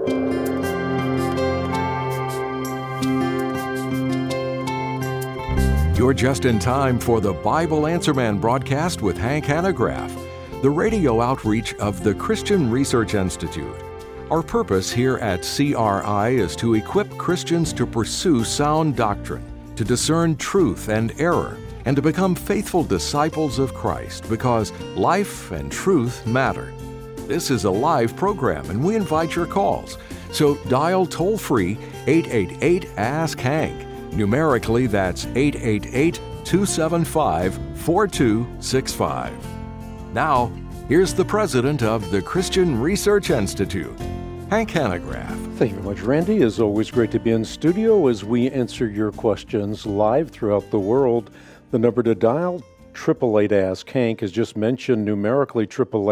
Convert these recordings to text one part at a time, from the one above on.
You're just in time for the Bible Answer Man broadcast with Hank Hanegraaff, the radio outreach of the Christian Research Institute. Our purpose here at CRI is to equip Christians to pursue sound doctrine, to discern truth and error, and to become faithful disciples of Christ, because life and truth matter. This is a live program, and we invite your calls. So dial toll-free 888-ASK-HANK. Numerically, that's 888-275-4265. Now, here's the president of the Christian Research Institute, Hank Hanegraaff. Thank you very much, Randy. It's always great to be in studio as we answer your questions live throughout the world. The number to dial, 888-ASK-HANK, is just mentioned, numerically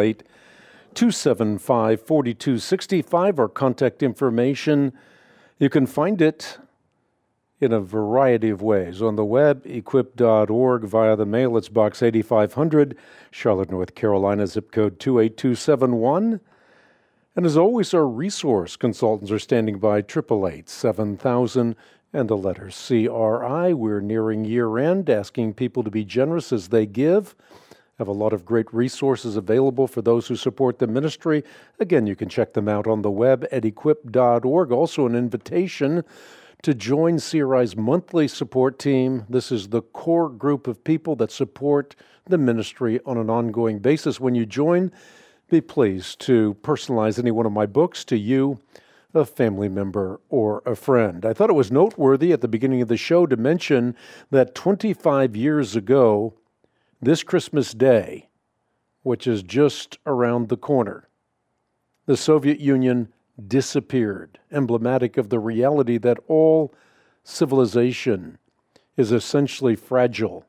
888-275-4265. Our contact information, you can find it in a variety of ways. On the web, equip.org, via the mail, it's Box 8500, Charlotte, North Carolina, zip code 28271. And as always, our resource consultants are standing by, 888-7000 and the letter CRI. We're nearing year end, asking people to be generous as they give. Have a lot of great resources available for those who support the ministry. Again, you can check them out on the web at equip.org. Also an invitation to join CRI's monthly support team. This is the core group of people that support the ministry on an ongoing basis. When you join, be pleased to personalize any one of my books to you, a family member, or a friend. I thought it was noteworthy at the beginning of the show to mention that 25 years ago, this Christmas Day, which is just around the corner, the Soviet Union disappeared, emblematic of the reality that all civilization is essentially fragile.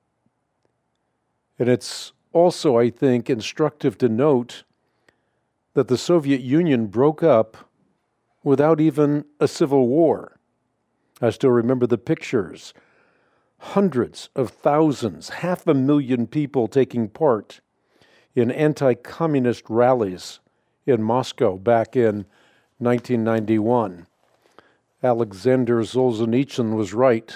And it's also, I think, instructive to note that the Soviet Union broke up without even a civil war. I still remember the pictures. Hundreds of thousands, 500,000 people taking part in anti-communist rallies in Moscow back in 1991. Alexander Solzhenitsyn was right.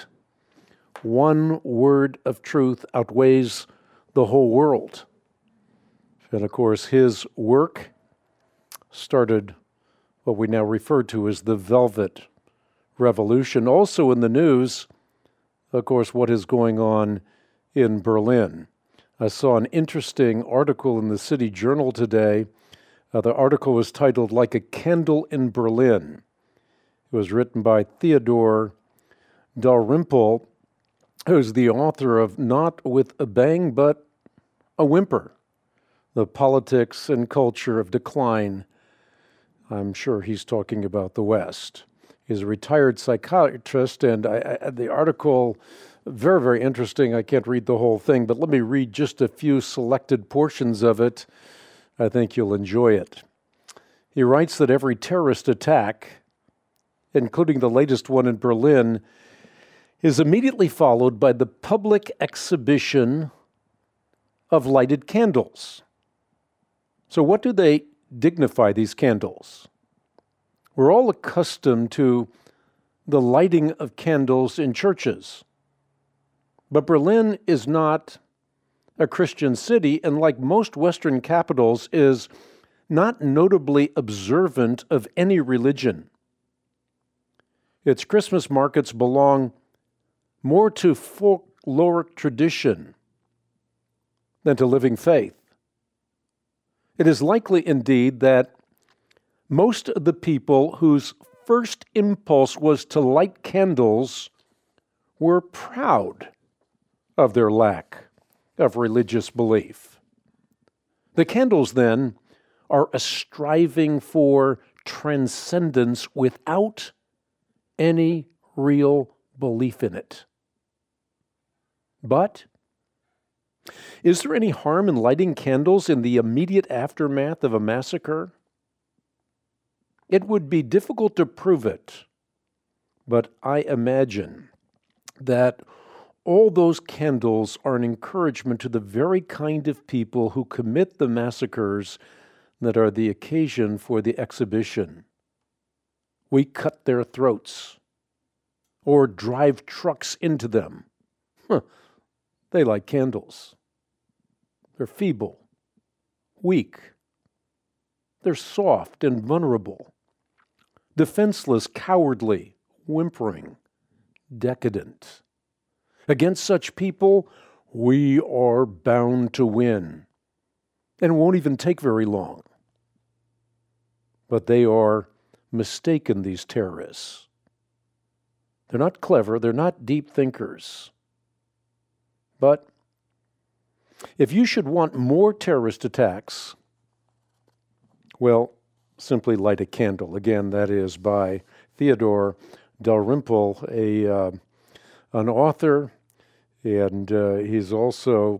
One word of truth outweighs the whole world. And of course, his work started what we now refer to as the Velvet Revolution. Also in the news, of course, what is going on in Berlin. I saw an interesting article in the City Journal today. The article was titled, "Like a Candle in Berlin." It was written by Theodore Dalrymple, who's the author of Not with a Bang, but a Whimper, The Politics and Culture of Decline. I'm sure he's talking about the West. He's a retired psychiatrist, and the article, very, very interesting. I can't read the whole thing, but let me read just a few selected portions of it. I think you'll enjoy it. He writes that every terrorist attack, including the latest one in Berlin, is immediately followed by the public exhibition of lighted candles. So what do they dignify, these candles? We're all accustomed to the lighting of candles in churches. But Berlin is not a Christian city, and like most Western capitals, is not notably observant of any religion. Its Christmas markets belong more to folkloric tradition than to living faith. It is likely indeed that most of the people whose first impulse was to light candles were proud of their lack of religious belief. The candles, then, are a striving for transcendence without any real belief in it. But is there any harm in lighting candles in the immediate aftermath of a massacre? It would be difficult to prove it, but I imagine that all those candles are an encouragement to the very kind of people who commit the massacres that are the occasion for the exhibition. we cut their throats or drive trucks into them. They light candles. They're feeble, weak. They're soft and vulnerable, defenseless, cowardly, whimpering, decadent. Against such people, we are bound to win, and it won't even take very long. But they are mistaken, these terrorists. They're not clever, they're not deep thinkers. But if you should want more terrorist attacks, well, simply light a candle. Again, that is by Theodore Dalrymple, an author, and he's also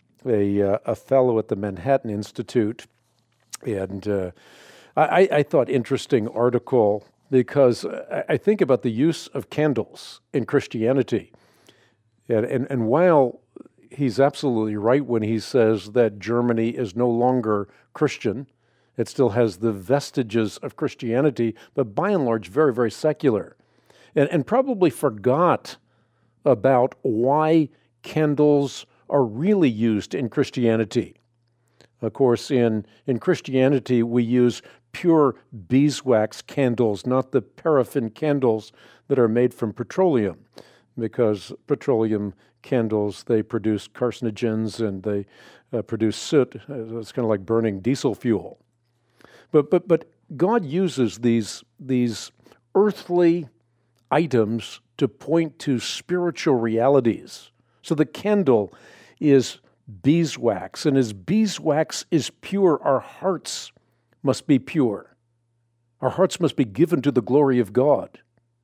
a fellow at the Manhattan Institute. And I thought interesting article because I think about the use of candles in Christianity. And while he's absolutely right when he says that Germany is no longer Christian, it still has the vestiges of Christianity, but by and large very, very secular. And probably forgot about why candles are really used in Christianity. Of course, in Christianity, we use pure beeswax candles, not the paraffin candles that are made from petroleum, because petroleum candles, they produce carcinogens and they produce soot. It's kind of like burning diesel fuel. But God uses these earthly items to point to spiritual realities. So the candle is beeswax, and as beeswax is pure, our hearts must be pure. Our hearts must be given to the glory of God.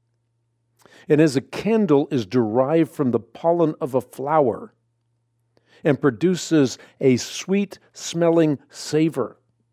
And as a candle is derived from the pollen of a flower and produces a sweet-smelling savor,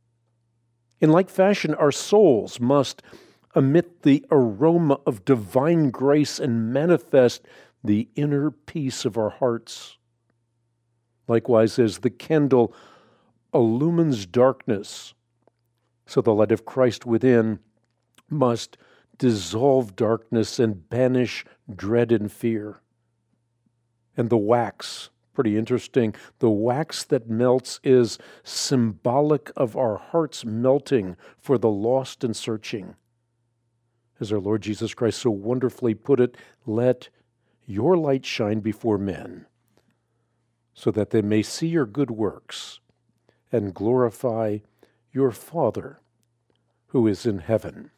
in like fashion, our souls must emit the aroma of divine grace and manifest the inner peace of our hearts. Likewise, as the candle illumines darkness, so the light of Christ within must dissolve darkness and banish dread and fear. And the wax, pretty interesting, the wax that melts is symbolic of our hearts melting for the lost and searching. As our Lord Jesus Christ so wonderfully put it, let your light shine before men, so that they may see your good works and glorify your Father who is in heaven.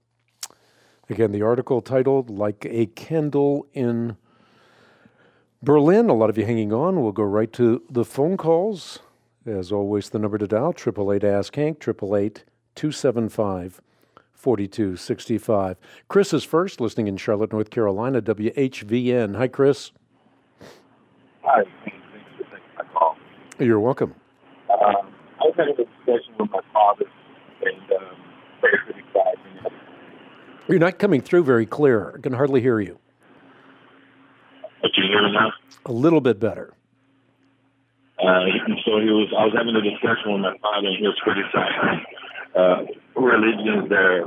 Again, the article titled, Like a Candle in Berlin. A lot of you hanging on. We'll go right to the phone calls. As always, the number to dial, 888-ASK-HANK, 888-275-4265. Chris is first, listening in Charlotte, North Carolina, WHVN. Hi, Chris. Hi. Thanks for taking my call. You're welcome. I was having a discussion with my father, and very pretty exciting. You're not coming through very clear. I can hardly hear you. Can you hear me now? A little bit better. I was having a discussion with my father, and he was criticizing religions there.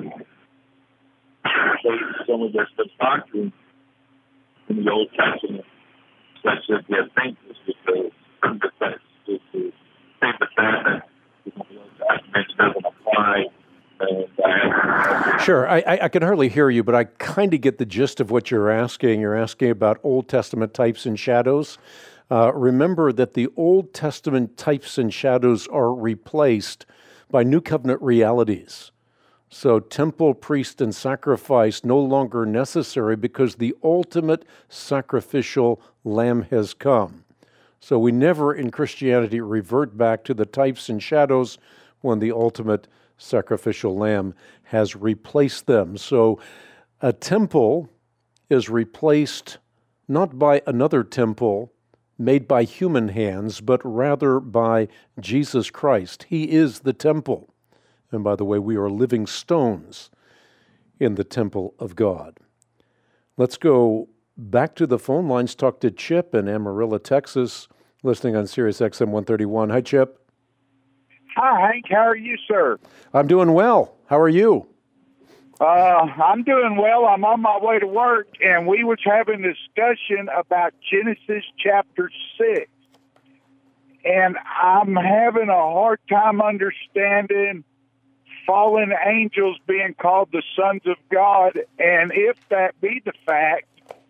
Some of their doctrines in the Old Testament, such as the offenses, because the fact is to take the fact that the Old Testament doesn't apply. Sure, I can hardly hear you, but I kind of get the gist of what you're asking. You're asking about Old Testament types and shadows. Remember that the Old Testament types and shadows are replaced by New Covenant realities. So temple, priest, and sacrifice no longer necessary because the ultimate sacrificial lamb has come. So we never in Christianity revert back to the types and shadows when the ultimate sacrificial lamb has replaced them. So a temple is replaced not by another temple made by human hands, but rather by Jesus Christ. He is the temple. And by the way, we are living stones in the temple of God. Let's go back to the phone lines, talk to Chip in Amarillo, Texas, listening on Sirius XM 131. Hi, Chip. Hi, Hank. How are you, sir? I'm doing well. How are you? I'm doing well. I'm on my way to work, and we was having a discussion about Genesis chapter 6. And I'm having a hard time understanding fallen angels being called the sons of God. And if that be the fact,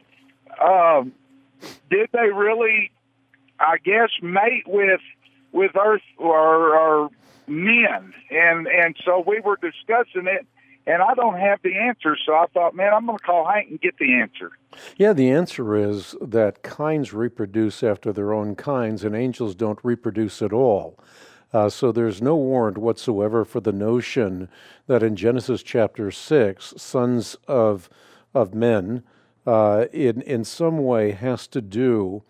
did they really, I guess, mate with earth or men? And so we were discussing it, and I don't have the answer. So I thought, man, I'm going to call Hank and get the answer. Yeah, the answer is that kinds reproduce after their own kinds, and angels don't reproduce at all. So there's no warrant whatsoever for the notion that in Genesis chapter 6, sons of men in some way has to do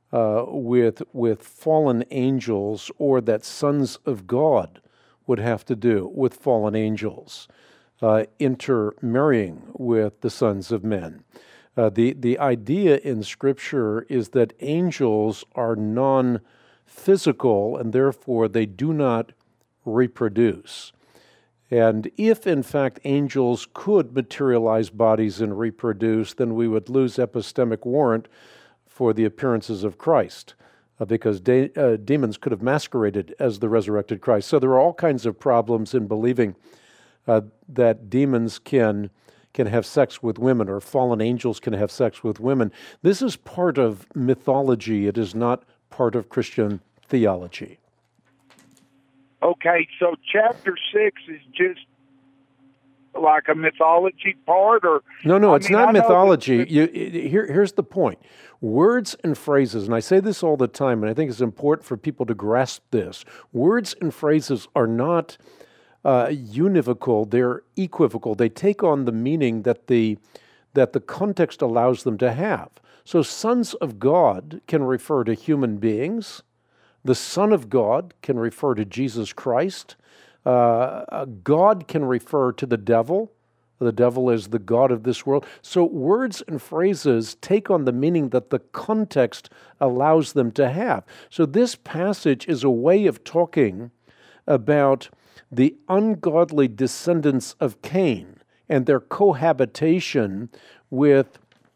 with fallen angels, or that sons of God would have to do with fallen angels intermarrying with the sons of men. The idea in Scripture is that angels are non-physical, and therefore they do not reproduce. And if, in fact, angels could materialize bodies and reproduce, then we would lose epistemic warrant for the appearances of Christ, because demons could have masqueraded as the resurrected Christ. So there are all kinds of problems in believing that demons can have sex with women, or fallen angels can have sex with women. This is part of mythology. It is not part of Christian theology. Okay, so chapter 6 is just like a mythology part, or no, it's not mythology. Here's the point. Words and phrases, and I say this all the time, and I think it's important for people to grasp this. Words and phrases are not univocal, they're equivocal. They take on the meaning that the context allows them to have. So sons of God can refer to human beings. The Son of God can refer to Jesus Christ. God can refer to the devil. The devil is the god of this world. So words and phrases take on the meaning that the context allows them to have. So this passage is a way of talking about the ungodly descendants of Cain and their cohabitation with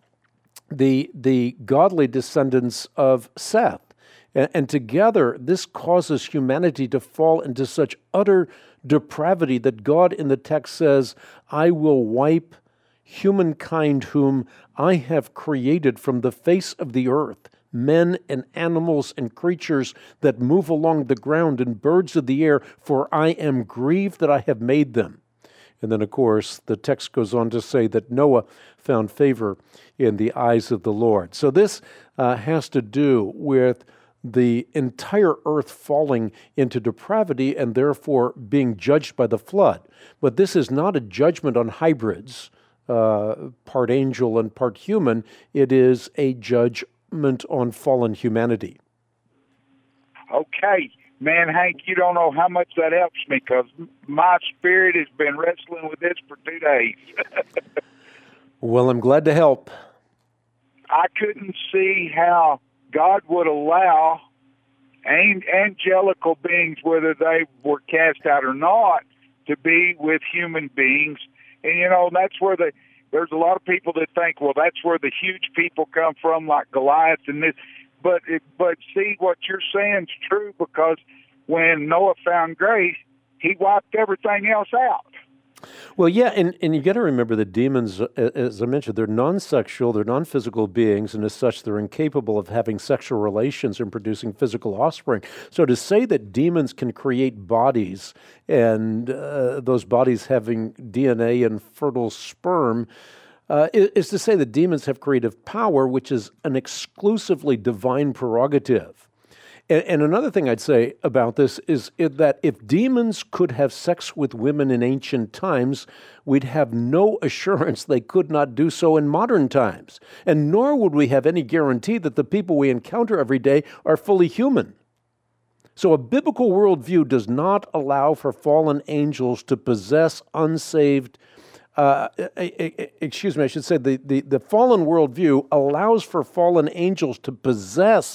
the godly descendants of Seth. And together, this causes humanity to fall into such utter depravity that God in the text says, I will wipe humankind whom I have created from the face of the earth, men and animals and creatures that move along the ground and birds of the air, for I am grieved that I have made them. And then, of course, the text goes on to say that Noah found favor in the eyes of the Lord. So this has to do with the entire earth falling into depravity and therefore being judged by the flood. But this is not a judgment on hybrids, part angel and part human. It is a judgment on fallen humanity. Okay. Man, Hank, you don't know how much that helps me, because my spirit has been wrestling with this for 2 days. Well, I'm glad to help. I couldn't see how God would allow angelical beings, whether they were cast out or not, to be with human beings. And, you know, that's where there's a lot of people that think, well, that's where the huge people come from, like Goliath and this. But see, what you're saying is true, because when Noah found grace, he wiped everything else out. Well, yeah, and you got to remember that demons, as I mentioned, they're non-sexual, they're non-physical beings, and as such, they're incapable of having sexual relations and producing physical offspring. So to say that demons can create bodies, and those bodies having DNA and fertile sperm, is to say that demons have creative power, which is an exclusively divine prerogative. And another thing I'd say about this is that if demons could have sex with women in ancient times, we'd have no assurance they could not do so in modern times. And nor would we have any guarantee that the people we encounter every day are fully human. So a biblical worldview does not allow for fallen angels to possess unsaved excuse me, I should say the fallen worldview allows for fallen angels to possess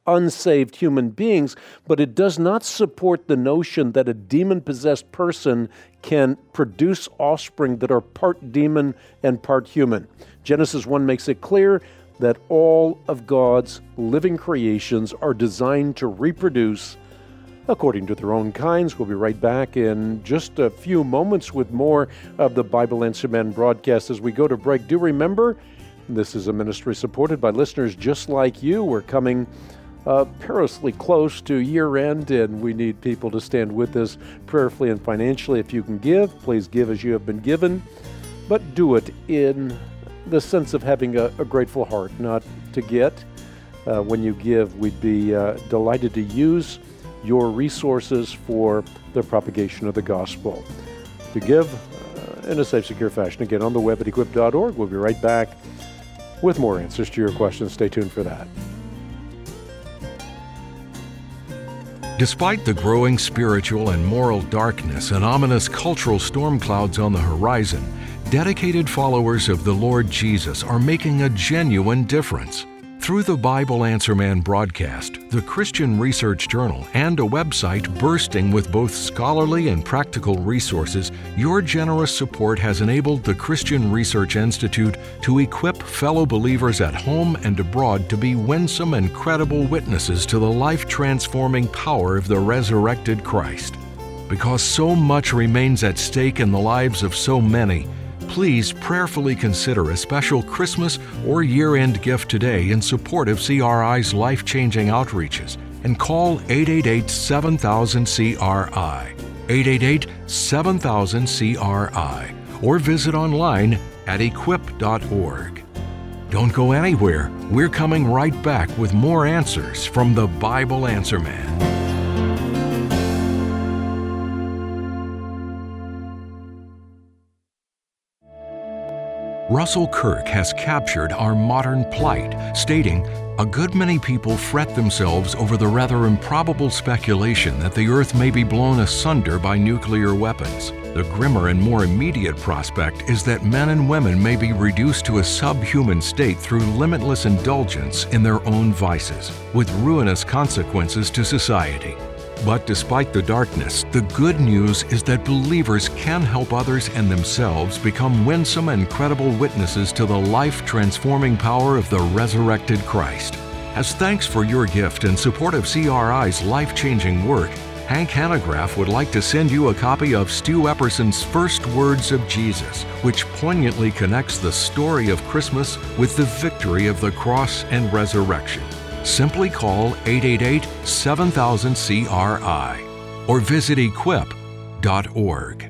unsaved human beings, but it does not support the notion that a demon-possessed person can produce offspring that are part demon and part human. Genesis 1 makes it clear that all of God's living creations are designed to reproduce according to their own kinds. We'll be right back in just a few moments with more of the Bible Answer Man broadcast. As we go to break, do remember, this is a ministry supported by listeners just like you. We're coming perilously close to year end, and we need people to stand with us prayerfully and financially. If you can give, please give as you have been given, but do it in the sense of having a grateful heart, not to get. When you give, we'd be delighted to use your resources for the propagation of the gospel. To give in a safe, secure fashion, again, on the web at equip.org. We'll be right back with more answers to your questions. Stay tuned for that. Despite the growing spiritual and moral darkness and ominous cultural storm clouds on the horizon, dedicated followers of the Lord Jesus are making a genuine difference. Through the Bible Answer Man broadcast, the Christian Research Journal, and a website bursting with both scholarly and practical resources, your generous support has enabled the Christian Research Institute to equip fellow believers at home and abroad to be winsome and credible witnesses to the life-transforming power of the resurrected Christ. Because so much remains at stake in the lives of so many, please prayerfully consider a special Christmas or year-end gift today in support of CRI's life-changing outreaches and call 888-7000-CRI, 888-7000-CRI, or visit online at equip.org. Don't go anywhere. We're coming right back with more answers from the Bible Answer Man. Russell Kirk has captured our modern plight, stating, "A good many people fret themselves over the rather improbable speculation that the earth may be blown asunder by nuclear weapons. The grimmer and more immediate prospect is that men and women may be reduced to a subhuman state through limitless indulgence in their own vices, with ruinous consequences to society. But despite the darkness, the good news is that believers can help others and themselves become winsome and credible witnesses to the life-transforming power of the resurrected Christ. As thanks for your gift and support of CRI's life-changing work, Hank Hanegraaff would like to send you a copy of Stu Epperson's First Words of Jesus, which poignantly connects the story of Christmas with the victory of the cross and resurrection. Simply call 888-7000-CRI or visit equip.org.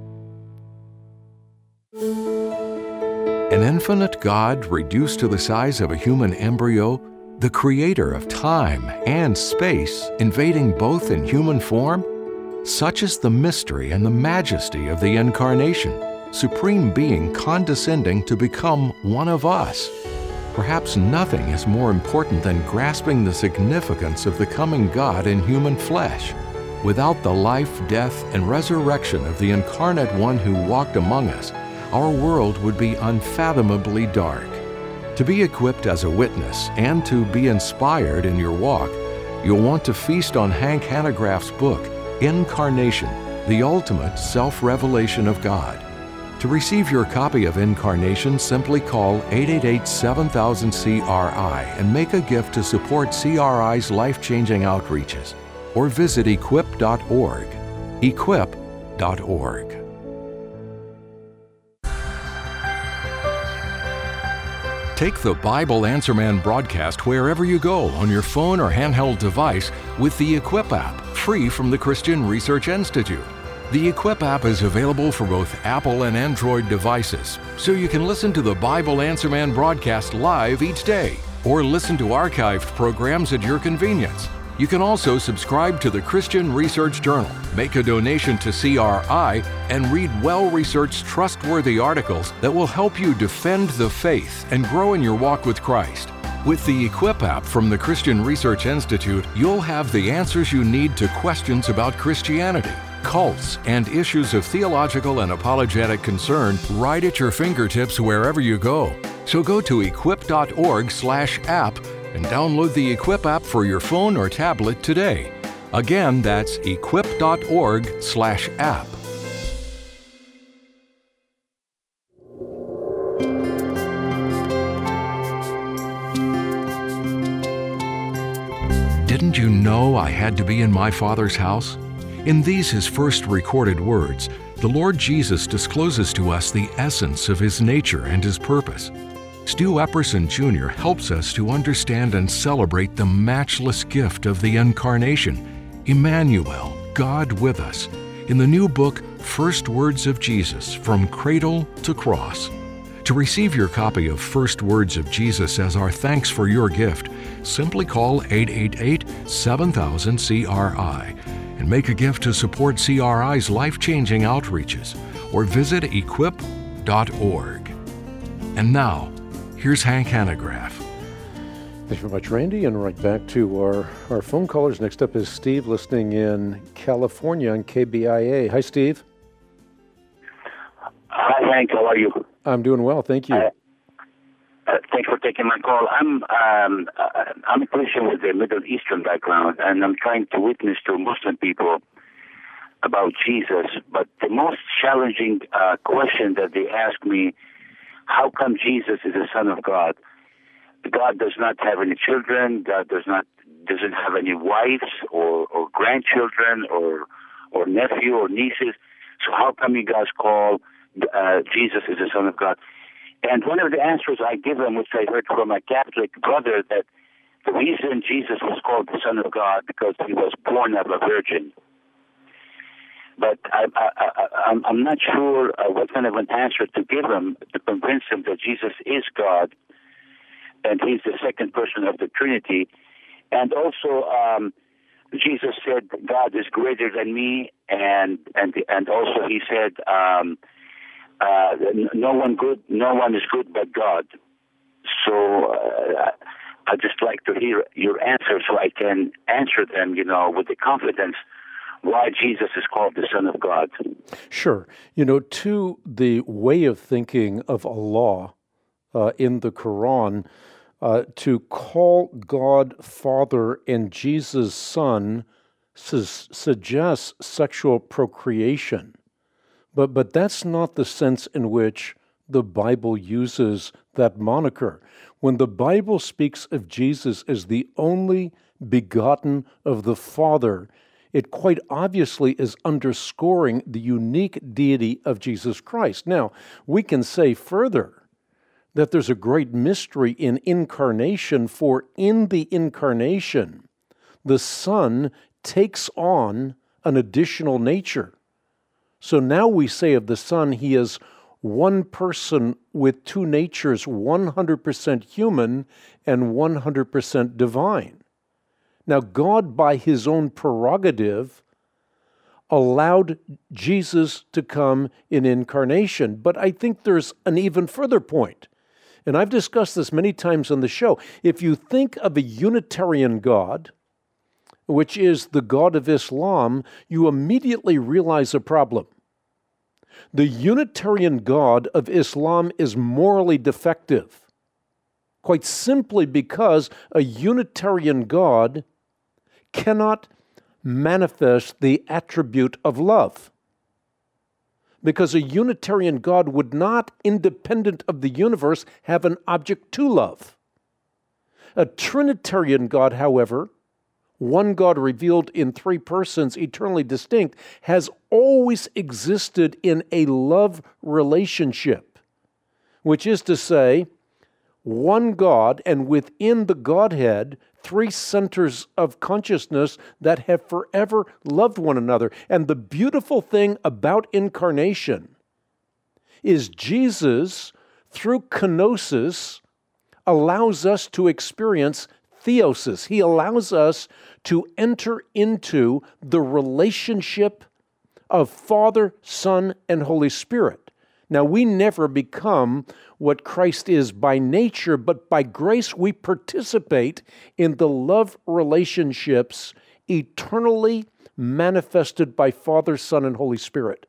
An infinite God reduced to the size of a human embryo, the creator of time and space invading both in human form? Such is the mystery and the majesty of the Incarnation, Supreme Being condescending to become one of us. Perhaps nothing is more important than grasping the significance of the coming God in human flesh. Without the life, death, and resurrection of the incarnate one who walked among us, our world would be unfathomably dark. To be equipped as a witness and to be inspired in your walk, you'll want to feast on Hank Hanegraaff's book, Incarnation, the Ultimate Self-Revelation of God. To receive your copy of Incarnation, simply call 888-7000-CRI and make a gift to support CRI's life-changing outreaches, or visit equip.org. equip.org. Take the Bible Answer Man broadcast wherever you go on your phone or handheld device with the Equip app, free from the Christian Research Institute. The Equip app is available for both Apple and Android devices, so you can listen to the Bible Answer Man broadcast live each day, or listen to archived programs at your convenience. You can also subscribe to the Christian Research Journal, make a donation to CRI, and read well-researched, trustworthy articles that will help you defend the faith and grow in your walk with Christ. With the Equip app from the Christian Research Institute, you'll have the answers you need to questions about Christianity, cults, and issues of theological and apologetic concern right at your fingertips wherever you go. So go to equip.org/app and download the Equip app for your phone or tablet today. Again, that's equip.org/app. Didn't you know I had to be in my Father's house? In these, his first recorded words, the Lord Jesus discloses to us the essence of his nature and his purpose. Stu Epperson Jr. helps us to understand and celebrate the matchless gift of the Incarnation, Emmanuel, God with us, in the new book, First Words of Jesus, From Cradle to Cross. To receive your copy of First Words of Jesus as our thanks for your gift, simply call 888-7000-CRI and make a gift to support CRI's life-changing outreaches, or visit equip.org. And now, here's Hank Hanegraaff. Thank you very much, Randy. And right back to our phone callers. Next up is Steve, listening in California on KBIA. Hi, Steve. Hi, Hank. How are you? I'm doing well, thank you. Thanks for taking my call. I'm a Christian with a Middle Eastern background, and I'm trying to witness to Muslim people about Jesus. But the most challenging question that they ask me, how come Jesus is the Son of God? God does not have any children. God doesn't have any wives or grandchildren or nephew or nieces. So how come you guys call Jesus is the Son of God? And one of the answers I give them, which I heard from a Catholic brother, that the reason Jesus was called the Son of God because he was born of a virgin. But I'm not sure what kind of an answer to give him to convince him that Jesus is God and he's the second person of the Trinity. And also, Jesus said God is greater than me, and also he said no one is good but God. So I'd just like to hear your answer so I can answer them, with the confidence why Jesus is called the Son of God. Sure. To the way of thinking of Allah in the Quran, to call God Father and Jesus Son suggests sexual procreation. But that's not the sense in which the Bible uses that moniker. When the Bible speaks of Jesus as the only begotten of the Father, it quite obviously is underscoring the unique deity of Jesus Christ. Now, we can say further that there's a great mystery in incarnation, for in the incarnation, the Son takes on an additional nature. So now we say of the Son, he is one person with two natures, 100% human and 100% divine. Now, God, by his own prerogative, allowed Jesus to come in incarnation. But I think there's an even further point. And I've discussed this many times on the show. If you think of a Unitarian God, which is the God of Islam, you immediately realize a problem. The Unitarian God of Islam is morally defective, quite simply because a Unitarian God cannot manifest the attribute of love. Because a Unitarian God would not, independent of the universe, have an object to love. A Trinitarian God, however, one God revealed in three persons, eternally distinct, has always existed in a love relationship, which is to say, one God, and within the Godhead, three centers of consciousness that have forever loved one another. And the beautiful thing about incarnation is Jesus, through kenosis, allows us to experience theosis. He allows us to enter into the relationship of Father, Son, and Holy Spirit. Now, we never become what Christ is by nature, but by grace we participate in the love relationships eternally manifested by Father, Son, and Holy Spirit.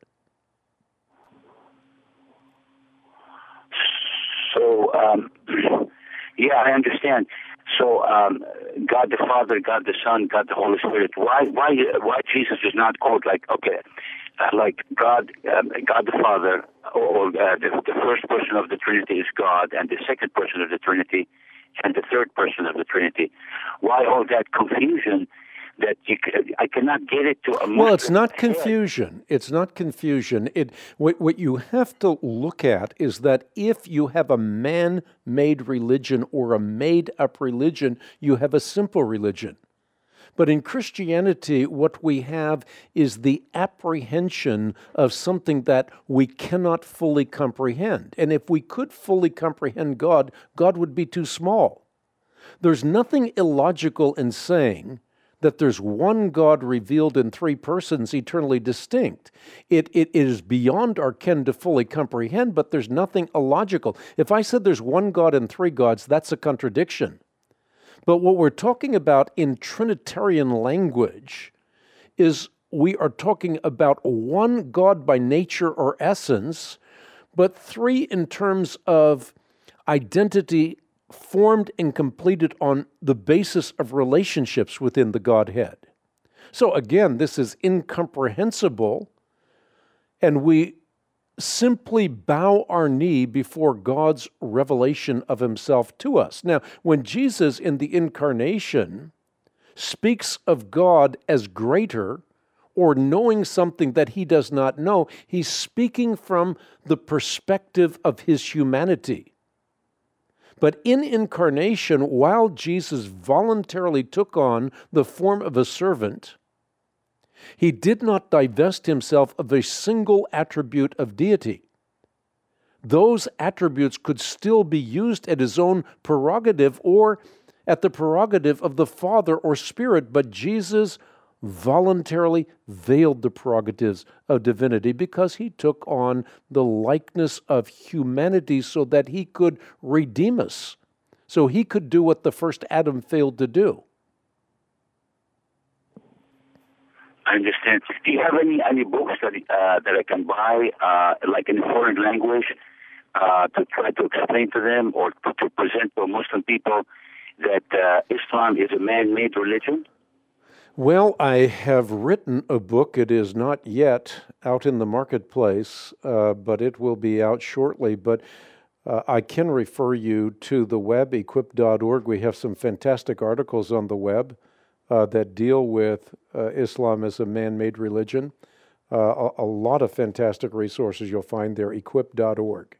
So, yeah, I understand. So God the Father, God the Son, God the Holy Spirit. Why Jesus is not called like God the Father, or the first person of the Trinity is God, and the second person of the Trinity, and the third person of the Trinity? Why all that confusion? That I cannot get it to a Muslim. Well, it's not confusion. It's not confusion. What you have to look at is that if you have a man-made religion or a made-up religion, you have a simple religion. But in Christianity, what we have is the apprehension of something that we cannot fully comprehend. And if we could fully comprehend God, God would be too small. There's nothing illogical in saying that there's one God revealed in three persons eternally distinct. It is beyond our ken to fully comprehend, but there's nothing illogical. If I said there's one God and three gods, that's a contradiction. But what we're talking about in Trinitarian language is we are talking about one God by nature or essence, but three in terms of identity formed and completed on the basis of relationships within the Godhead. So again, this is incomprehensible, and we simply bow our knee before God's revelation of himself to us. Now, when Jesus in the incarnation speaks of God as greater or knowing something that he does not know, he's speaking from the perspective of his humanity. But in incarnation, while Jesus voluntarily took on the form of a servant, he did not divest himself of a single attribute of deity. Those attributes could still be used at his own prerogative or at the prerogative of the Father or Spirit, but Jesus voluntarily veiled the prerogatives of divinity because he took on the likeness of humanity so that he could redeem us, so he could do what the first Adam failed to do. I understand. Do you have any books that I can buy, like in a foreign language, to try to explain to them or to present to Muslim people that Islam is a man-made religion? Well, I have written a book. It is not yet out in the marketplace, but it will be out shortly. But I can refer you to the web, equip.org. We have some fantastic articles on the web that deal with Islam as a man-made religion. A lot of fantastic resources you'll find there, equip.org.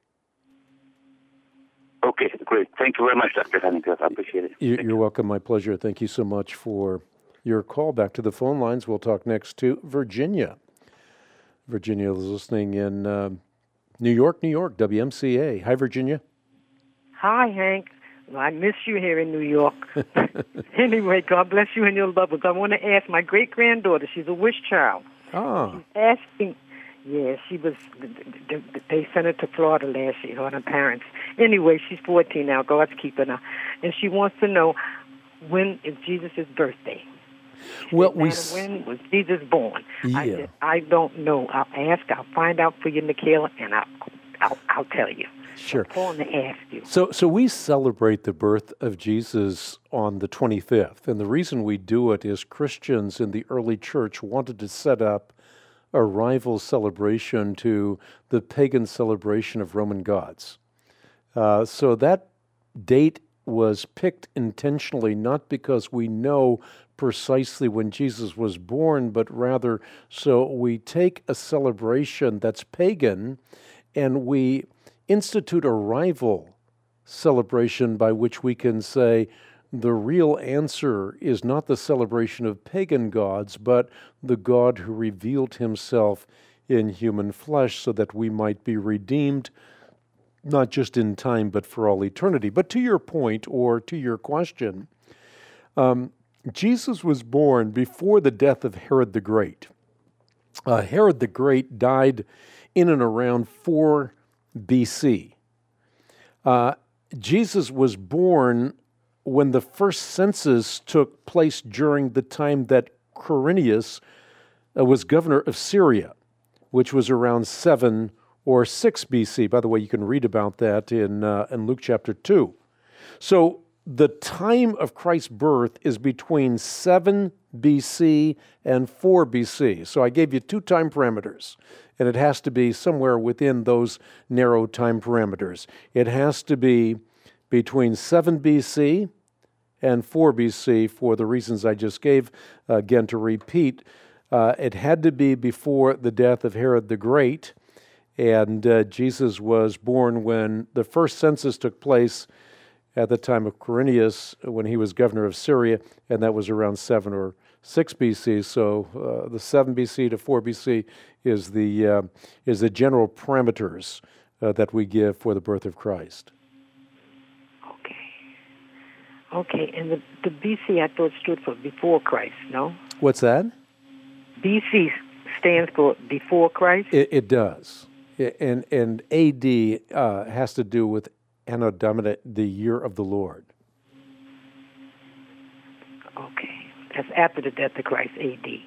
Okay, great. Thank you very much, Dr. Hanegraaff. I appreciate it. You're welcome. My pleasure. Thank you so much for your call. Back to the phone lines. We'll talk next to Virginia. Virginia is listening in New York, WMCA. Hi, Virginia. Hi, Hank. Well, I miss you here in New York. Anyway, God bless you and your loved ones. I want to ask my great-granddaughter, she's a wish child. Ah. She's asking, she was, they sent her to Florida last year, her and her parents. Anyway, she's 14 now. God's keeping her. And she wants to know, when is Jesus' birthday? Well, when was Jesus born? Yeah. I said, I don't know. I'll ask. I'll find out for you, Michaela, and I'll tell you. Sure. I'm calling to ask you. So we celebrate the birth of Jesus on the 25th, and the reason we do it is Christians in the early church wanted to set up a rival celebration to the pagan celebration of Roman gods. So that date was picked intentionally, not because we know precisely when Jesus was born, but rather so we take a celebration that's pagan and we institute a rival celebration by which we can say the real answer is not the celebration of pagan gods, but the God who revealed himself in human flesh so that we might be redeemed, not just in time, but for all eternity. But to your point, or to your question, Jesus was born before the death of Herod the Great. Herod the Great died in and around 4 BC. Jesus was born when the first census took place during the time that Quirinius was governor of Syria, which was around 7 or 6 BC. By the way, you can read about that in Luke chapter 2. So the time of Christ's birth is between 7 BC and 4 BC. So I gave you 2 time parameters, and it has to be somewhere within those narrow time parameters. It has to be between 7 BC and 4 BC for the reasons I just gave. Again, to repeat, it had to be before the death of Herod the Great, and Jesus was born when the first census took place at the time of Quirinius, when he was governor of Syria, and that was around 7 or 6 BC. So the 7 BC to 4 BC is the general parameters that we give for the birth of Christ. Okay, and the BC I thought stood for before Christ, no? What's that? BC stands for before Christ? It does. And AD has to do with Anno Domini, the year of the Lord. Okay, that's after the death of Christ, AD.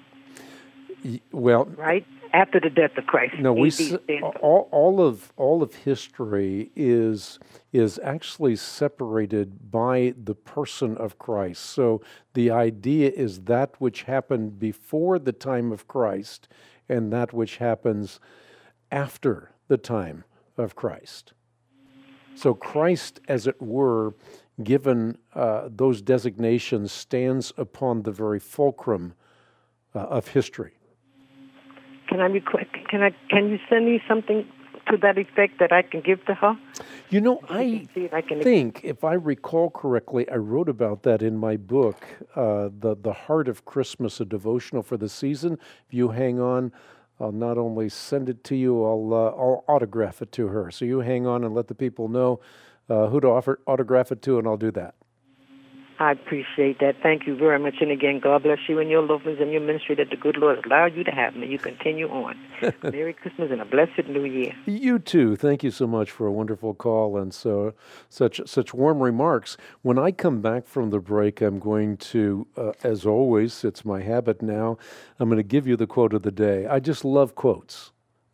Well, right? After the death of Christ. No, all of history is actually separated by the person of Christ. So the idea is that which happened before the time of Christ and that which happens after the time of Christ. So Christ, as it were, given those designations, stands upon the very fulcrum of history. Can you send me something to that effect that I can give to her? You know, I think, if I recall correctly, I wrote about that in my book, The Heart of Christmas, a devotional for the season. If you hang on, I'll not only send it to you, I'll autograph it to her. So you hang on and let the people know who to autograph it to, and I'll do that. I appreciate that. Thank you very much. And again, God bless you and your loved ones and your ministry that the good Lord has allowed you to have. May you continue on. Merry Christmas and a blessed New Year. You too. Thank you so much for a wonderful call and such warm remarks. When I come back from the break, I'm going to, as always, it's my habit now, I'm going to give you the quote of the day. I just love quotes.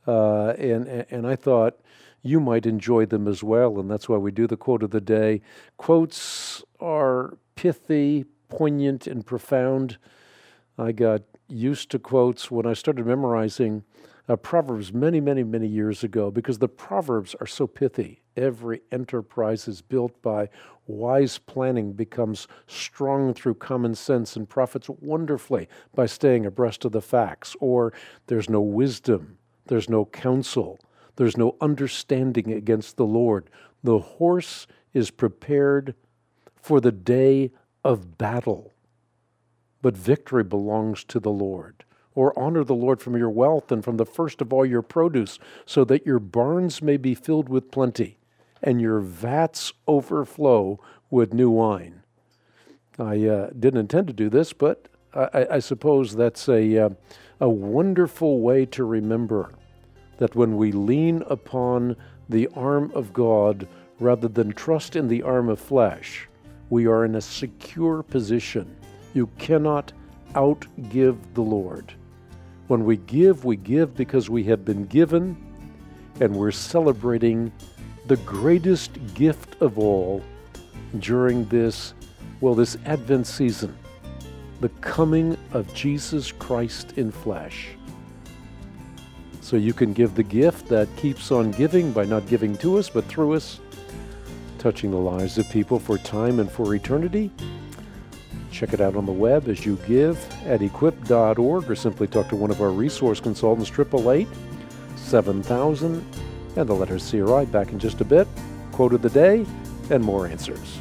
And I thought you might enjoy them as well, and that's why we do the quote of the day. Quotes are pithy, poignant, and profound. I got used to quotes when I started memorizing Proverbs many, many, many years ago, because the Proverbs are so pithy. Every enterprise is built by wise planning, becomes strong through common sense, and profits wonderfully by staying abreast of the facts. Or there's no wisdom, there's no counsel, there's no understanding against the Lord. The horse is prepared for the day of battle, but victory belongs to the Lord. Or honor the Lord from your wealth and from the first of all your produce, so that your barns may be filled with plenty, and your vats overflow with new wine. I didn't intend to do this, but I suppose that's a wonderful way to remember that when we lean upon the arm of God rather than trust in the arm of flesh, we are in a secure position. You cannot outgive the Lord. When we give because we have been given, and we're celebrating the greatest gift of all during this Advent season, the coming of Jesus Christ in flesh. So you can give the gift that keeps on giving by not giving to us, but through us, touching the lives of people for time and for eternity. Check it out on the web as you give at equip.org, or simply talk to one of our resource consultants, 888-7000, and the letter CRI. Back in just a bit. Quote of the day and more answers.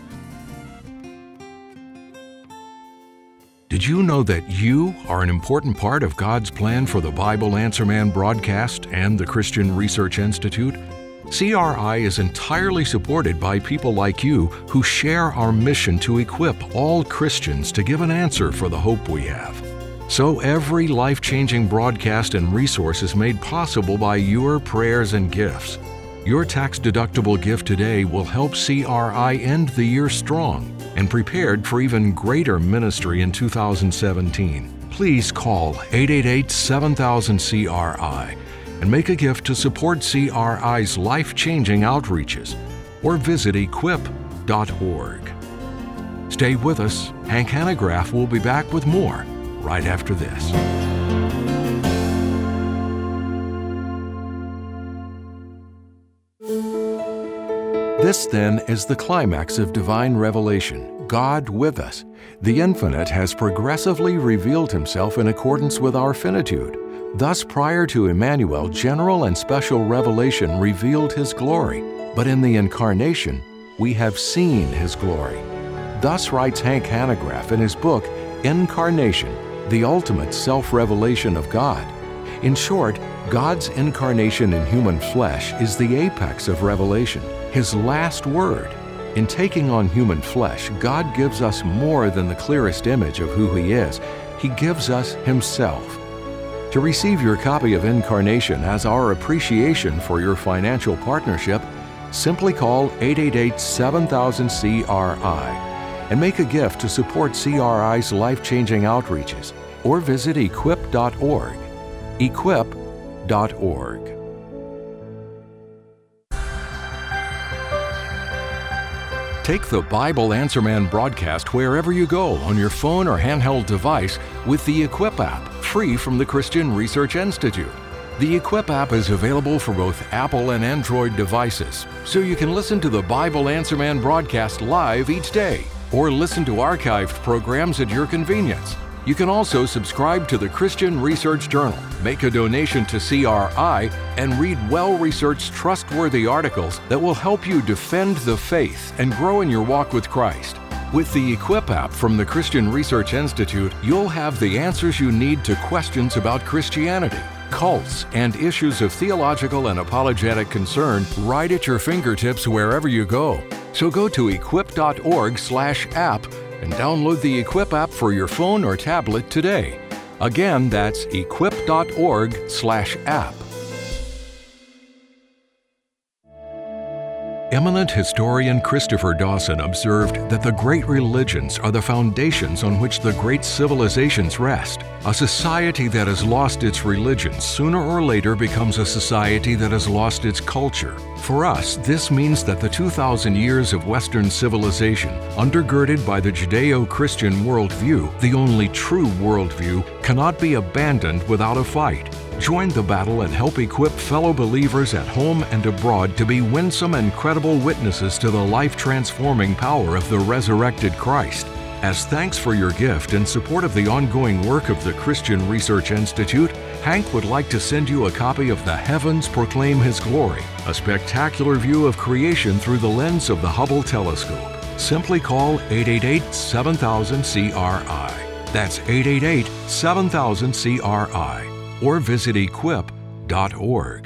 Did you know that you are an important part of God's plan for the Bible Answer Man broadcast and the Christian Research Institute? CRI is entirely supported by people like you who share our mission to equip all Christians to give an answer for the hope we have. So every life-changing broadcast and resource is made possible by your prayers and gifts. Your tax-deductible gift today will help CRI end the year strong and prepared for even greater ministry in 2017. Please call 888-7000-CRI and make a gift to support CRI's life-changing outreaches, or visit equip.org. Stay with us. Hank Hanegraaff will be back with more right after this. This, then, is the climax of divine revelation, God with us. The Infinite has progressively revealed Himself in accordance with our finitude. Thus, prior to Emmanuel, general and special revelation revealed His glory, but in the Incarnation, we have seen His glory. Thus writes Hank Hanegraaff in his book, Incarnation, the ultimate self-revelation of God. In short, God's incarnation in human flesh is the apex of revelation, His last word. In taking on human flesh, God gives us more than the clearest image of who He is. He gives us Himself. To receive your copy of Incarnation as our appreciation for your financial partnership, simply call 888-7000-CRI and make a gift to support CRI's life-changing outreaches, or visit equip.org. equip.org. Take the Bible Answer Man broadcast wherever you go on your phone or handheld device with the Equip app, free from the Christian Research Institute. The Equip app is available for both Apple and Android devices, so you can listen to the Bible Answer Man broadcast live each day, or listen to archived programs at your convenience. You can also subscribe to the Christian Research Journal, make a donation to CRI, and read well-researched, trustworthy articles that will help you defend the faith and grow in your walk with Christ. With the Equip app from the Christian Research Institute, you'll have the answers you need to questions about Christianity, cults, and issues of theological and apologetic concern right at your fingertips wherever you go. So go to equip.org/app and download the Equip app for your phone or tablet today. Again, that's equip.org/app. Eminent historian Christopher Dawson observed that the great religions are the foundations on which the great civilizations rest. A society that has lost its religion sooner or later becomes a society that has lost its culture. For us, this means that the 2,000 years of Western civilization, undergirded by the Judeo-Christian worldview, the only true worldview, cannot be abandoned without a fight. Join the battle and help equip fellow believers at home and abroad to be winsome and credible witnesses to the life-transforming power of the resurrected Christ. As thanks for your gift and support of the ongoing work of the Christian Research Institute, Hank would like to send you a copy of The Heavens Proclaim His Glory, a spectacular view of creation through the lens of the Hubble telescope. Simply call 888-7000-CRI. That's 888-7000-CRI. Or visit equip.org.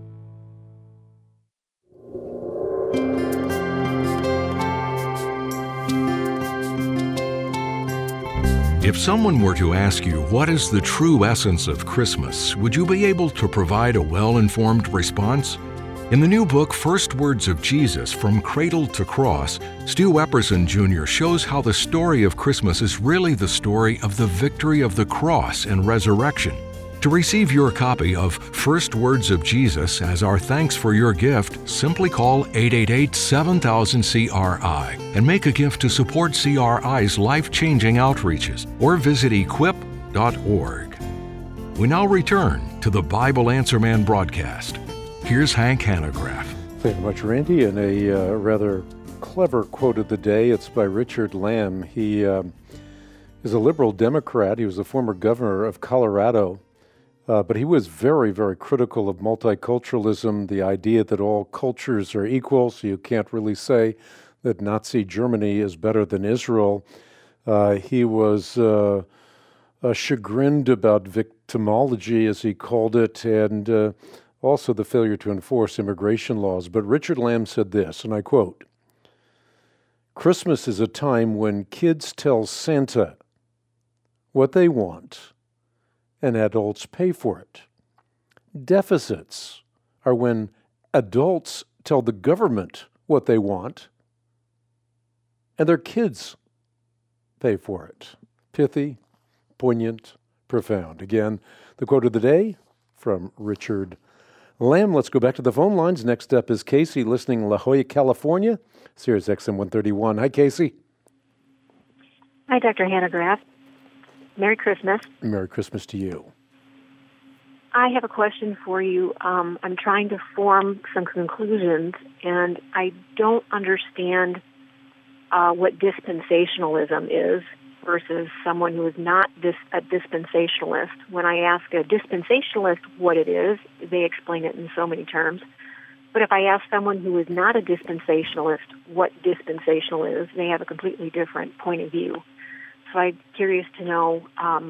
If someone were to ask you what is the true essence of Christmas, would you be able to provide a well-informed response? In the new book, First Words of Jesus, From Cradle to Cross, Stu Epperson Jr. shows how the story of Christmas is really the story of the victory of the cross and resurrection. To receive your copy of First Words of Jesus as our thanks for your gift, simply call 888-7000-CRI and make a gift to support CRI's life-changing outreaches, or visit equip.org. We now return to the Bible Answer Man broadcast. Here's Hank Hanegraaff. Thank you much, Randy. And a rather clever quote of the day. It's by Richard Lamb. He is a liberal Democrat. He was the former governor of Colorado. But he was very, very critical of multiculturalism, the idea that all cultures are equal, so you can't really say that Nazi Germany is better than Israel. He was chagrined about victimology, as he called it, and also the failure to enforce immigration laws. But Richard Lamb said this, and I quote, "Christmas is a time when kids tell Santa what they want, and adults pay for it. Deficits are when adults tell the government what they want, and their kids pay for it." Pithy, poignant, profound. Again, the quote of the day from Richard Lamb, let's go back to the phone lines. Next up is Casey, listening in La Jolla, California. Sirius XM 131. Hi, Casey. Hi, Dr. Hanegraaff. Merry Christmas. Merry Christmas to you. I have a question for you. I'm trying to form some conclusions, and I don't understand what dispensationalism is versus someone who is not a dispensationalist. When I ask a dispensationalist what it is, they explain it in so many terms. But if I ask someone who is not a dispensationalist what dispensational is, they have a completely different point of view. So I'm curious to know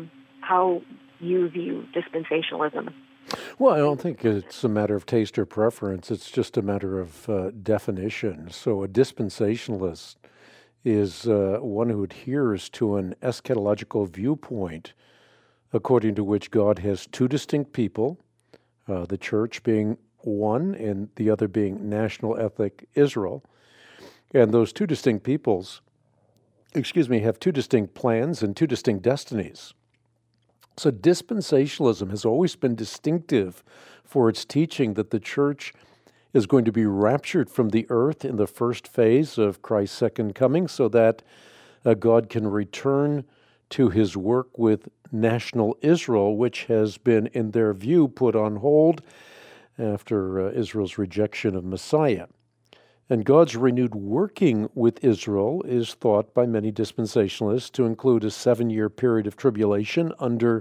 how you view dispensationalism. Well, I don't think it's a matter of taste or preference. It's just a matter of definition. So a dispensationalist is one who adheres to an eschatological viewpoint according to which God has two distinct people, the church being one and the other being national ethnic Israel. And those two distinct peoples, have two distinct plans and two distinct destinies. So dispensationalism has always been distinctive for its teaching that the church is going to be raptured from the earth in the first phase of Christ's second coming so that God can return to his work with national Israel, which has been, in their view, put on hold after Israel's rejection of Messiah. And God's renewed working with Israel is thought by many dispensationalists to include a 7-year period of tribulation under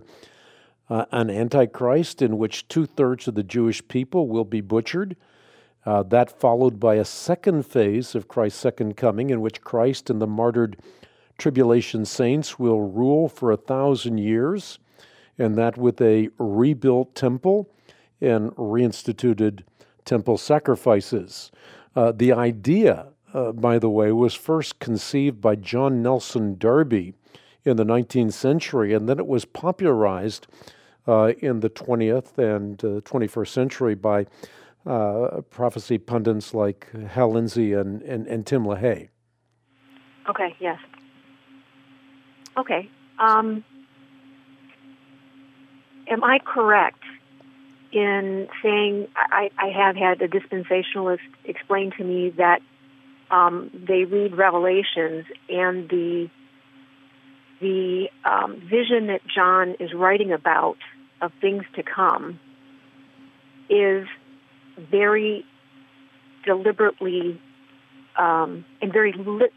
an Antichrist in which 2/3 of the Jewish people will be butchered. That followed by a second phase of Christ's second coming in which Christ and the martyred tribulation saints will rule for 1,000 years, and that with a rebuilt temple and reinstituted temple sacrifices. The idea, by the way, was first conceived by John Nelson Darby in the 19th century, and then it was popularized in the 20th and 21st century by prophecy pundits like Hal Lindsey and Tim LaHaye. Okay, yes. Okay. Am I correct in saying I have had a dispensationalist explain to me that they read Revelations and the vision that John is writing about of things to come is very deliberately and very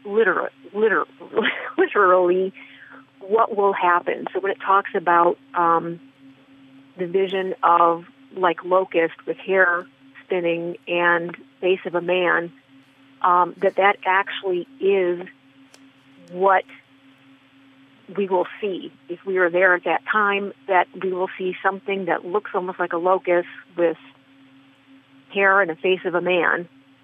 literally what will happen. So when it talks about the vision of like locust with hair spinning and face of a man, that actually is what we will see. If we are there at that time, that we will see something that looks almost like a locust with hair and a face of a man.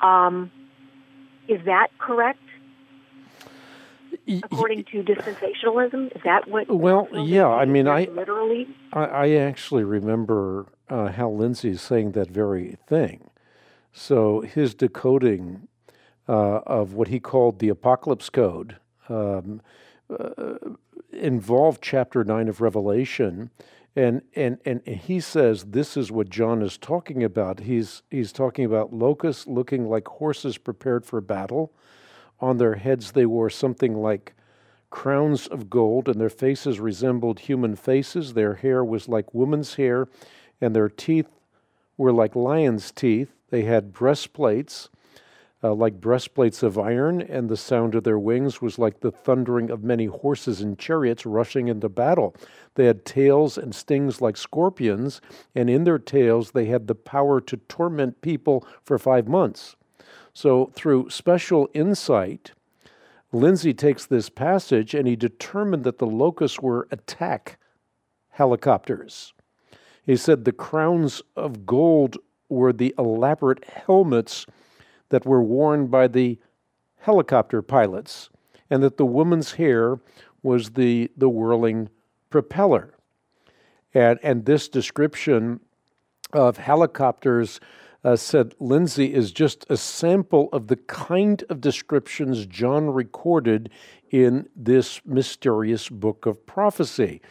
Is that correct? According to dispensationalism, is that what? Well, yeah. I mean, literally. I actually remember Hal Lindsey saying that very thing. So his decoding of what he called the Apocalypse Code involved chapter 9 of Revelation, and he says this is what John is talking about. He's talking about locusts looking like horses prepared for battle. On their heads they wore something like crowns of gold, and their faces resembled human faces. Their hair was like woman's hair, and their teeth were like lions' teeth. They had breastplates, like breastplates of iron, and the sound of their wings was like the thundering of many horses and chariots rushing into battle. They had tails and stings like scorpions, and in their tails they had the power to torment people for 5 months. So through special insight, Lindsey takes this passage and he determined that the locusts were attack helicopters. He said the crowns of gold were the elaborate helmets that were worn by the helicopter pilots, and that the woman's hair was the whirling propeller. And this description of helicopters, said Lindsey, is just a sample of the kind of descriptions John recorded in this mysterious book of prophecy.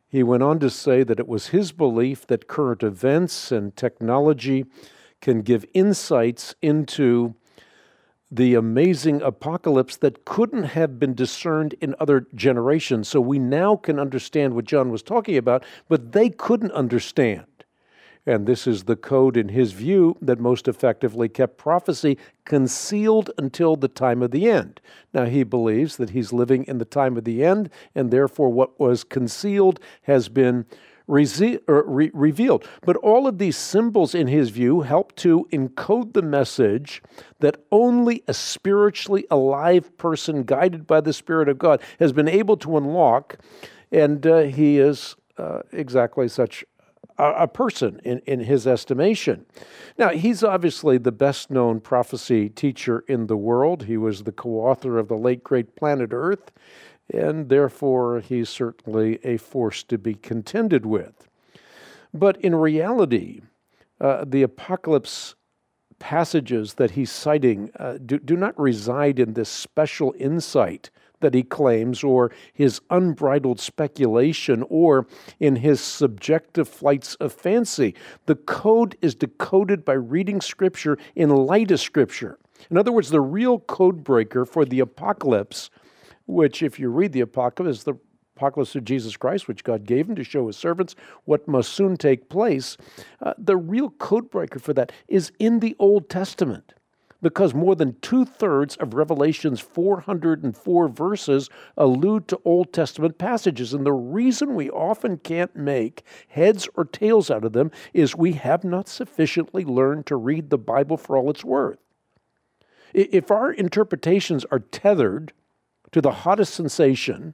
He went on to say that it was his belief that current events and technology can give insights into the amazing apocalypse that couldn't have been discerned in other generations. So we now can understand what John was talking about, but they couldn't understand. And this is the code, in his view, that most effectively kept prophecy concealed until the time of the end. Now, he believes that he's living in the time of the end, and therefore what was concealed has been revealed. But all of these symbols, in his view, help to encode the message that only a spiritually alive person guided by the Spirit of God has been able to unlock, and he is exactly such a person in his estimation. Now, he's obviously the best-known prophecy teacher in the world. He was the co-author of the late great Planet Earth, and therefore he's certainly a force to be contended with. But in reality, the apocalypse passages that he's citing do not reside in this special insight that he claims, or his unbridled speculation, or in his subjective flights of fancy. The code is decoded by reading Scripture in light of Scripture. In other words, the real code breaker for the apocalypse, which, if you read the apocalypse, is the apocalypse of Jesus Christ, which God gave him to show his servants what must soon take place. The real code breaker for that is in the Old Testament, because more than 2/3 of Revelation's 404 verses allude to Old Testament passages. And the reason we often can't make heads or tails out of them is we have not sufficiently learned to read the Bible for all it's worth. If our interpretations are tethered to the hottest sensation,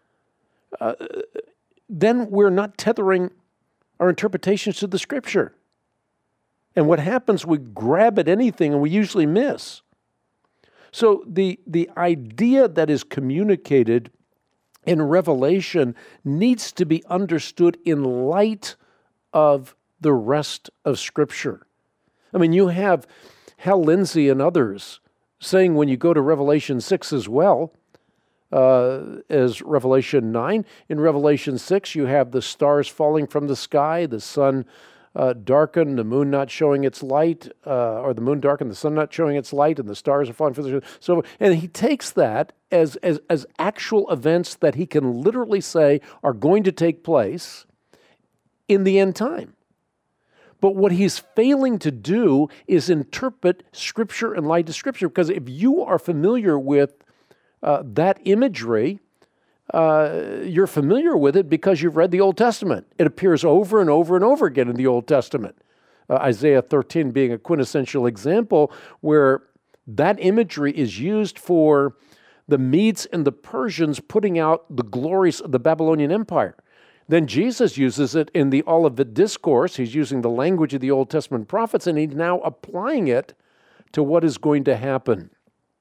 then we're not tethering our interpretations to the Scripture. And what happens, we grab at anything and we usually miss. So the idea that is communicated in Revelation needs to be understood in light of the rest of Scripture. I mean, you have Hal Lindsey and others saying when you go to Revelation 6 as well, as Revelation 9. In Revelation 6, you have the stars falling from the sky, the sun darkened, the moon not showing its light, or the moon darkened, the sun not showing its light, and the stars are falling from the sky. So, and he takes that as actual events that he can literally say are going to take place in the end time. But what he's failing to do is interpret Scripture in light of Scripture, because if you are familiar with that imagery, you're familiar with it because you've read the Old Testament. It appears over and over and over again in the Old Testament. Isaiah 13 being a quintessential example where that imagery is used for the Medes and the Persians putting out the glories of the Babylonian Empire. Then Jesus uses it in the Olivet Discourse. He's using the language of the Old Testament prophets, and he's now applying it to what is going to happen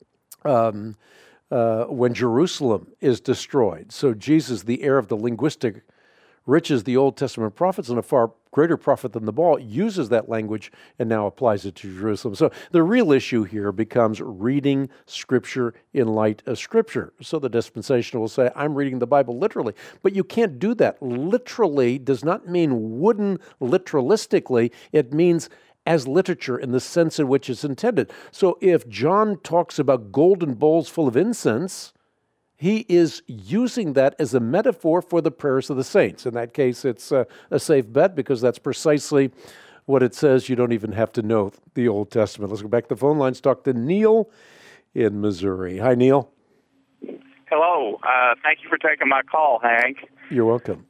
when Jerusalem is destroyed. So Jesus, the heir of the linguistic riches, the Old Testament prophets, and a far greater prophet than them all, uses that language and now applies it to Jerusalem. So the real issue here becomes reading Scripture in light of Scripture. So the dispensational will say, I'm reading the Bible literally. But you can't do that. Literally does not mean wooden literalistically. It means as literature in the sense in which it's intended. So if John talks about golden bowls full of incense, he is using that as a metaphor for the prayers of the saints. In that case, it's a safe bet because that's precisely what it says. You don't even have to know the Old Testament. Let's go back to the phone lines, talk to Neil in Missouri. Hi, Neil. Hello. Thank you for taking my call, Hank. You're welcome.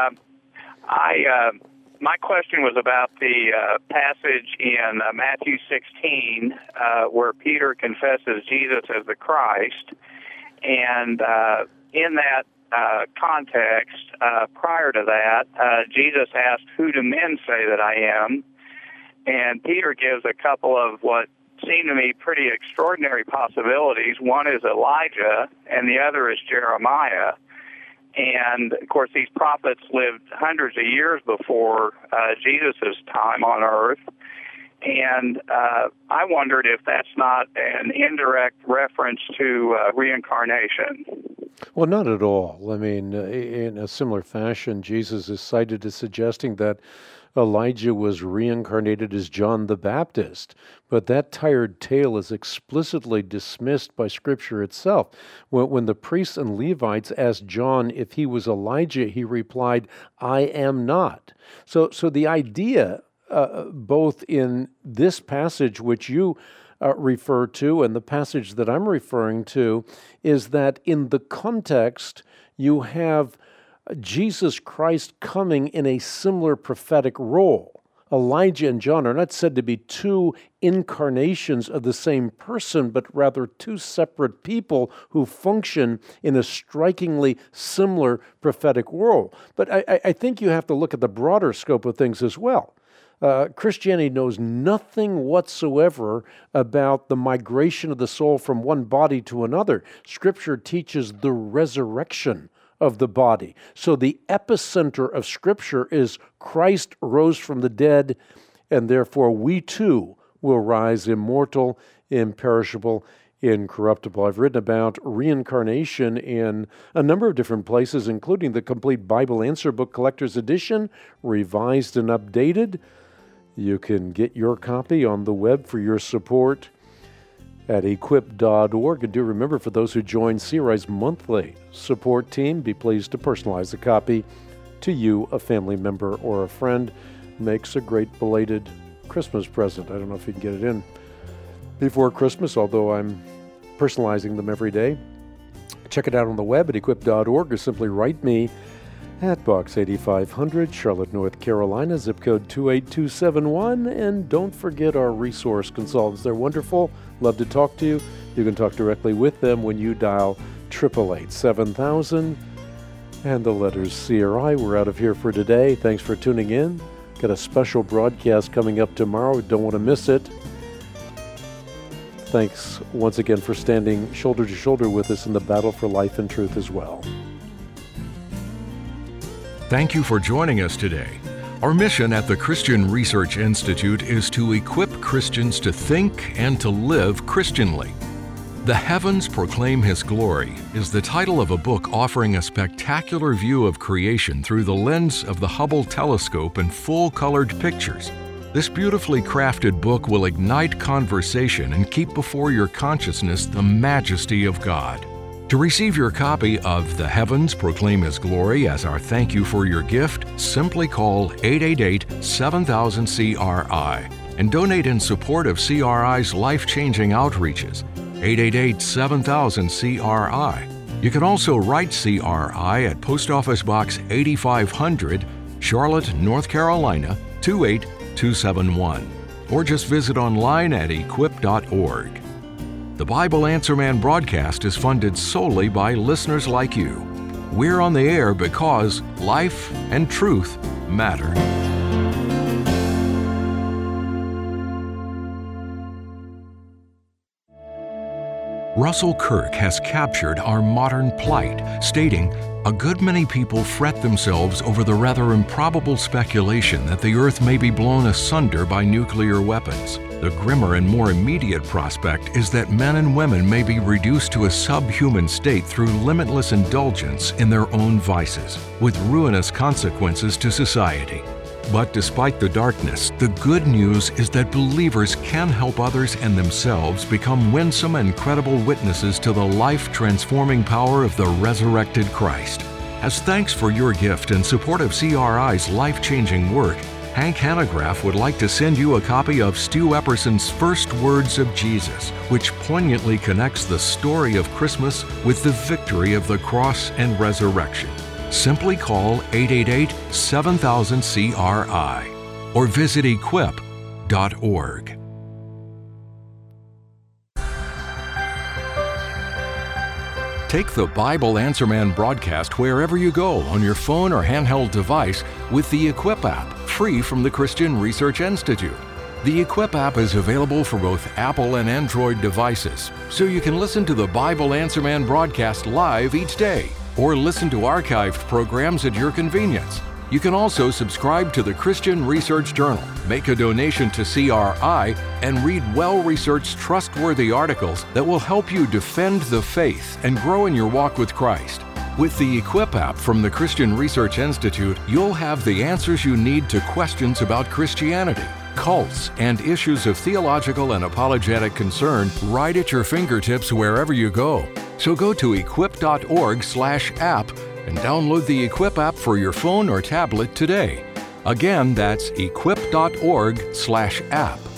My question was about the passage in Matthew 16 where Peter confesses Jesus as the Christ. And in that context, prior to that, Jesus asked, who do men say that I am? And Peter gives a couple of what seem to me pretty extraordinary possibilities. One is Elijah, and the other is Jeremiah. And, of course, these prophets lived hundreds of years before Jesus' time on earth. And I wondered if that's not an indirect reference to reincarnation. Well, not at all. I mean, in a similar fashion, Jesus is cited as suggesting that Elijah was reincarnated as John the Baptist, but that tired tale is explicitly dismissed by Scripture itself. When the priests and Levites asked John if he was Elijah, he replied, "I am not." So the idea, both in this passage which you refer to and the passage that I'm referring to, is that in the context you have Jesus Christ coming in a similar prophetic role. Elijah and John are not said to be two incarnations of the same person, but rather two separate people who function in a strikingly similar prophetic role. But I think you have to look at the broader scope of things as well. Christianity knows nothing whatsoever about the migration of the soul from one body to another. Scripture teaches the resurrection of the body. So the epicenter of Scripture is Christ rose from the dead, and therefore we too will rise immortal, imperishable, incorruptible. I've written about reincarnation in a number of different places, including the Complete Bible Answer Book Collector's Edition, revised and updated. You can get your copy on the web for your support at equip.org. And do remember, for those who join CRI's monthly support team, be pleased to personalize a copy to you, a family member, or a friend. Makes a great belated Christmas present. I don't know if you can get it in before Christmas, although I'm personalizing them every day. Check it out on the web at equip.org, or simply write me at Box 8500, Charlotte, North Carolina, zip code 28271. And don't forget our resource consultants. They're wonderful. Love to talk to you. You can talk directly with them when you dial 888-7000 and the letters CRI. We're out of here for today. Thanks for tuning in. Got a special broadcast coming up tomorrow. Don't want to miss it. Thanks once again for standing shoulder to shoulder with us in the battle for life and truth as well. Thank you for joining us today. Our mission at the Christian Research Institute is to equip Christians to think and to live Christianly. The Heavens Proclaim His Glory is the title of a book offering a spectacular view of creation through the lens of the Hubble telescope in full-colored pictures. This beautifully crafted book will ignite conversation and keep before your consciousness the majesty of God. To receive your copy of The Heavens Proclaim His Glory as our thank you for your gift, simply call 888-7000-CRI and donate in support of CRI's life-changing outreaches. 888-7000-CRI. You can also write CRI at Post Office Box 8500, Charlotte, North Carolina, 28271. Or just visit online at equip.org. The Bible Answer Man broadcast is funded solely by listeners like you. We're on the air because life and truth matter. Russell Kirk has captured our modern plight, stating, "A good many people fret themselves over the rather improbable speculation that the earth may be blown asunder by nuclear weapons. The grimmer and more immediate prospect is that men and women may be reduced to a subhuman state through limitless indulgence in their own vices, with ruinous consequences to society. But despite the darkness, the good news is that believers can help others and themselves become winsome and credible witnesses to the life-transforming power of the resurrected Christ. As thanks for your gift and support of CRI's life-changing work, Hank Hanegraaff would like to send you a copy of Stu Epperson's First Words of Jesus, which poignantly connects the story of Christmas with the victory of the cross and resurrection. Simply call 888-7000-CRI or visit equip.org. Take the Bible Answer Man broadcast wherever you go on your phone or handheld device with the Equip app, free from the Christian Research Institute. The Equip app is available for both Apple and Android devices, so you can listen to the Bible Answer Man broadcast live each day, or listen to archived programs at your convenience. You can also subscribe to the Christian Research Journal, make a donation to CRI, and read well-researched, trustworthy articles that will help you defend the faith and grow in your walk with Christ. With the Equip app from the Christian Research Institute, you'll have the answers you need to questions about Christianity, cults, and issues of theological and apologetic concern right at your fingertips wherever you go. So go to equip.org/app and download the Equip app for your phone or tablet today. Again, that's equip.org/app.